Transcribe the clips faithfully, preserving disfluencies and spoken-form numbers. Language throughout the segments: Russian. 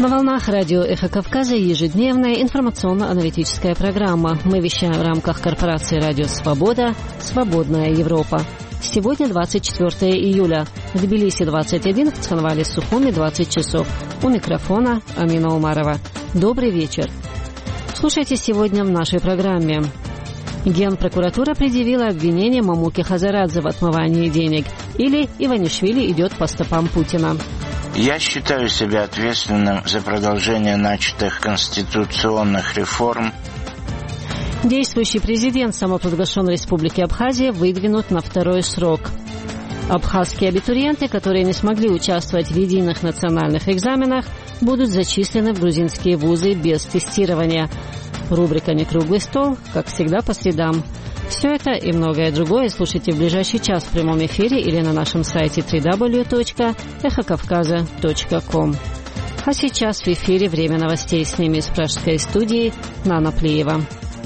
На волнах радио «Эхо Кавказа» ежедневная информационно-аналитическая программа. Мы вещаем в рамках корпорации «Радио Свобода. Свободная Европа». Сегодня двадцать четвёртое июля. В Тбилиси двадцать один, в Цхинвале Сухуми двадцать часов. У микрофона Амина Умарова. Добрый вечер. Слушайте сегодня в нашей программе. Генпрокуратура предъявила обвинение Мамуке Хазарадзе в отмывании денег. Или Иванишвили идет по стопам Путина. Я считаю себя ответственным за продолжение начатых конституционных реформ. Действующий президент самопровозглашенной Республики Абхазия выдвинут на второй срок. Абхазские абитуриенты, которые не смогли участвовать в единых национальных экзаменах, будут зачислены в грузинские вузы без тестирования. Рубрика «Не круглый стол», как всегда, по средам. Все это и многое другое слушайте в ближайший час в прямом эфире или на нашем сайте дабл ю дабл ю дабл ю точка эхо кавказа точка ком. А сейчас в эфире время новостей. С ними из пражской студии Нана Плиева.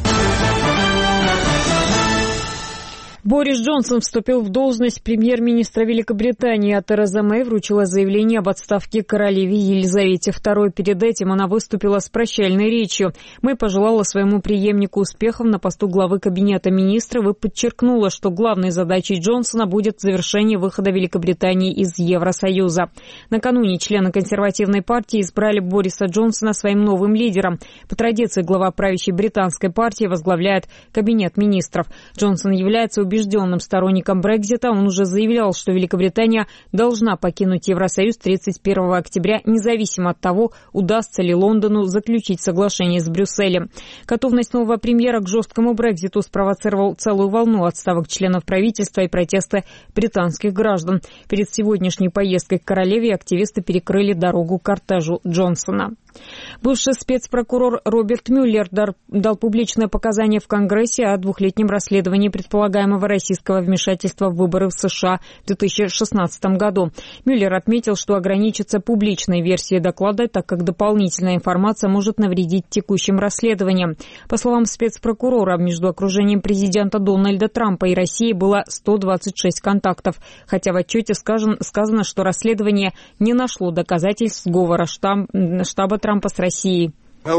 Борис Джонсон вступил в должность премьер-министра Великобритании, а Тереза Мэй вручила заявление об отставке королеве Елизавете второй. Перед этим она выступила с прощальной речью. Мэй пожелала своему преемнику успехов на посту главы Кабинета министров и подчеркнула, что главной задачей Джонсона будет завершение выхода Великобритании из Евросоюза. Накануне члены консервативной партии избрали Бориса Джонсона своим новым лидером. По традиции глава правящей британской партии возглавляет Кабинет министров. Джонсон является убежденным сторонником Брексита. Он уже заявлял, что Великобритания должна покинуть Евросоюз тридцать первого октября, независимо от того, удастся ли Лондону заключить соглашение с Брюсселем. Готовность нового премьера к жесткому Брекситу спровоцировал целую волну отставок членов правительства и протесты британских граждан. Перед сегодняшней поездкой к королеве активисты перекрыли дорогу кортежу Джонсона. Бывший спецпрокурор Роберт Мюллер дал публичное показание в Конгрессе о двухлетнем расследовании предполагаемого российского вмешательства в выборы в США в две тысячи шестнадцатом году. Мюллер отметил, что ограничится публичной версией доклада, так как дополнительная информация может навредить текущим расследованиям. По словам спецпрокурора, между окружением президента Дональда Трампа и Россией было сто двадцать шесть контактов, хотя в отчете сказано, что расследование не нашло доказательств сговора штаба Трампа с Россией. Во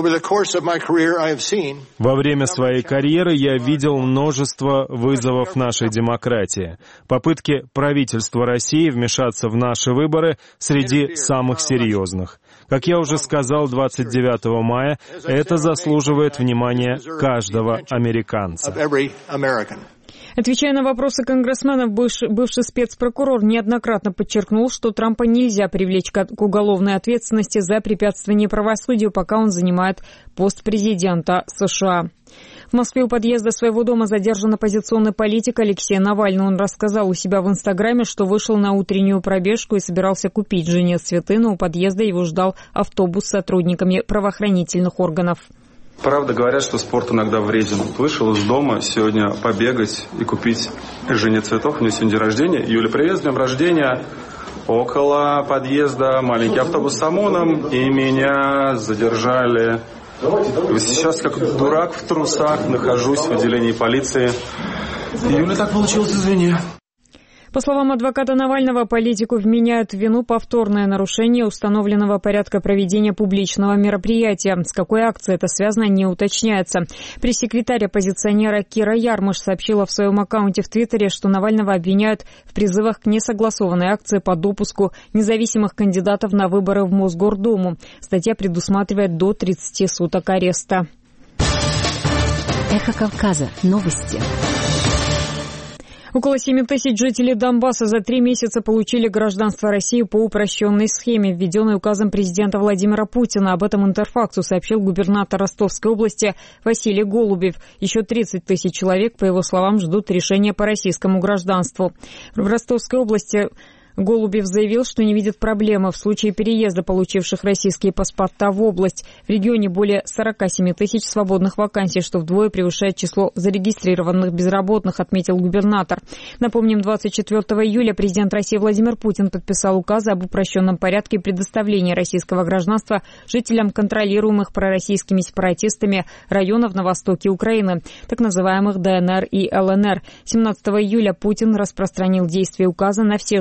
время своей карьеры я видел множество вызовов нашей демократии. Попытки правительства России вмешаться в наши выборы среди самых серьезных. Как я уже сказал двадцать девятого мая, это заслуживает внимания каждого американца. Отвечая на вопросы конгрессменов, бывший, бывший спецпрокурор неоднократно подчеркнул, что Трампа нельзя привлечь к уголовной ответственности за препятствование правосудию, пока он занимает пост президента США. В Москве у подъезда своего дома задержан оппозиционный политик Алексей Навальный. Он рассказал у себя в Инстаграме, что вышел на утреннюю пробежку и собирался купить жене цветы, но у подъезда его ждал автобус с сотрудниками правоохранительных органов. Правда, говорят, что спорт иногда вреден. Вышел из дома сегодня побегать и купить жене цветов. У нее сегодня день рождения. Юля, привет, с днем рождения. Около подъезда маленький автобус с ОМОНом, и меня задержали. Сейчас, как дурак в трусах, нахожусь в отделении полиции. Юля, так получилось, извини. По словам адвоката Навального, политику вменяют в вину повторное нарушение установленного порядка проведения публичного мероприятия. С какой акцией это связано, не уточняется. Пресс-секретарь оппозиционера Кира Ярмыш сообщила в своем аккаунте в Твиттере, что Навального обвиняют в призывах к несогласованной акции по допуску независимых кандидатов на выборы в Мосгордуму. Статья предусматривает до тридцати суток ареста. Эхо Кавказа. Новости. Около семи тысяч жителей Донбасса за три месяца получили гражданство России по упрощенной схеме, введенной указом президента Владимира Путина. Об этом Интерфаксу сообщил губернатор Ростовской области Василий Голубев. Еще тридцать тысяч человек, по его словам, ждут решения по российскому гражданству. В Ростовской области Голубев заявил, что не видит проблемы в случае переезда получивших российские паспорта в область. В регионе более сорок семь тысяч свободных вакансий, что вдвое превышает число зарегистрированных безработных, отметил губернатор. Напомним, двадцать четвёртого июля президент России Владимир Путин подписал указы об упрощенном порядке предоставления российского гражданства жителям контролируемых пророссийскими сепаратистами районов на востоке Украины, так называемых ДНР и ЛНР. семнадцатого июля Путин распространил действие указа на всех жителей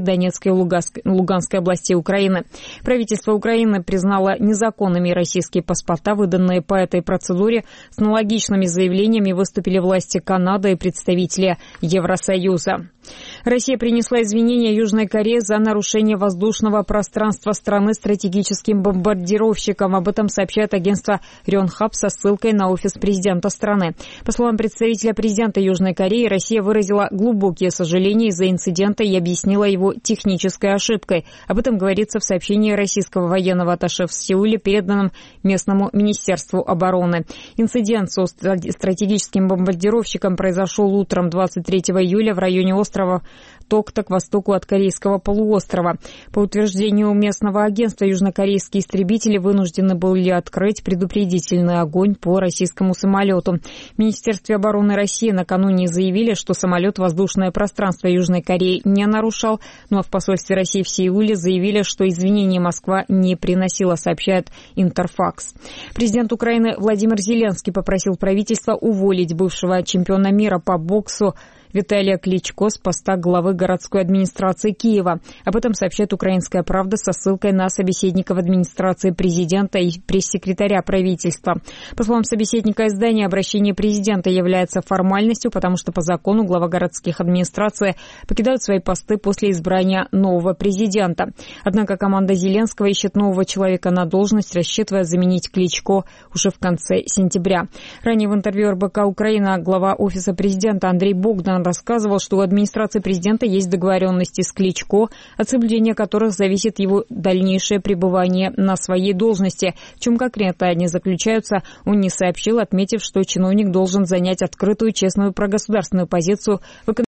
Донецкой и Луганской областей Украины. Правительство Украины признало незаконными российские паспорта, выданные по этой процедуре. С аналогичными заявлениями выступили власти Канады и представители Евросоюза. Россия принесла извинения Южной Корее за нарушение воздушного пространства страны стратегическим бомбардировщиком. Об этом сообщает агентство Рёнхап со ссылкой на офис президента страны. По словам представителя президента Южной Кореи, Россия выразила глубокие сожаления из-за инцидента и объяснила его технической ошибкой. Об этом говорится в сообщении российского военного атташе в Сеуле, переданном местному министерству обороны. Инцидент со стратегическим бомбардировщиком произошел утром двадцать третьего июля в районе острова Токта к востоку от Корейского полуострова. По утверждению местного агентства, южнокорейские истребители вынуждены были открыть предупредительный огонь по российскому самолету. В Министерстве обороны России накануне заявили, что самолет воздушное пространство Южной Кореи не нарушал, но в посольстве России в Сеуле заявили, что извинения Москва не приносила, сообщает Интерфакс. Президент Украины Владимир Зеленский попросил правительство уволить бывшего чемпиона мира по боксу Виталия Кличко с поста главы городской администрации Киева. Об этом сообщает «Украинская правда» со ссылкой на собеседников администрации президента и пресс-секретаря правительства. По словам собеседника издания, обращение президента является формальностью, потому что по закону глава городских администраций покидают свои посты после избрания нового президента. Однако команда Зеленского ищет нового человека на должность, рассчитывая заменить Кличко уже в конце сентября. Ранее в интервью эр бэ ка Украина глава офиса президента Андрей Богдан рассказывал, что у администрации президента есть договоренности с Кличко, от соблюдения которых зависит его дальнейшее пребывание на своей должности. В чем конкретно они заключаются, он не сообщил, отметив, что чиновник должен занять открытую, честную, прогосударственную позицию в экономическом